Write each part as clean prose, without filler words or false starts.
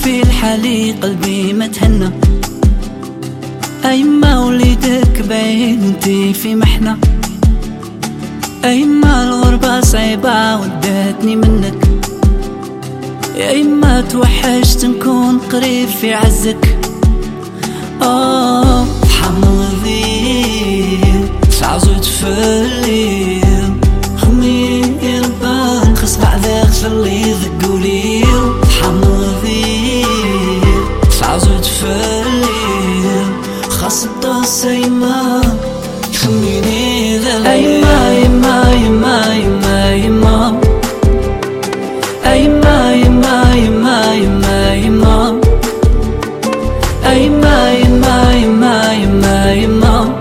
في الحالي قلبي ما تهنى. أيما وليدك بعيد انتي في محنة، أيما الغربة صعيبة وداتني منك، يا إما توحشت نكون قريب في عزك. حمضي تعزو تفلي خمي يربان خص بعدك خلي ذقولي. حمضي تعزو تفلي خاص الطاس أيما خميني ذا أيما يما يما يما يما أيما يما يما يما يما أيما يما يما يما يما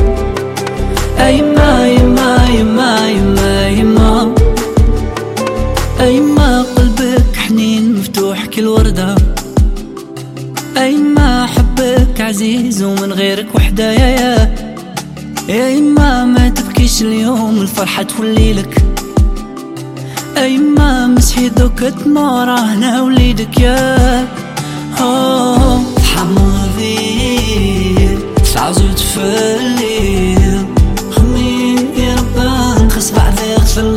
أيما يما يما يما يما أيما قلبك حنين مفتوح كل وردة، أيما حبك عزيز ومن غيرك وحدة يا إما ما تبكيش اليوم الفرحة تولي لك، أيما مسحي دوك دموع راهنا وليدك يا حمضي تعزو تفلي خمي يا ربان خص بعدك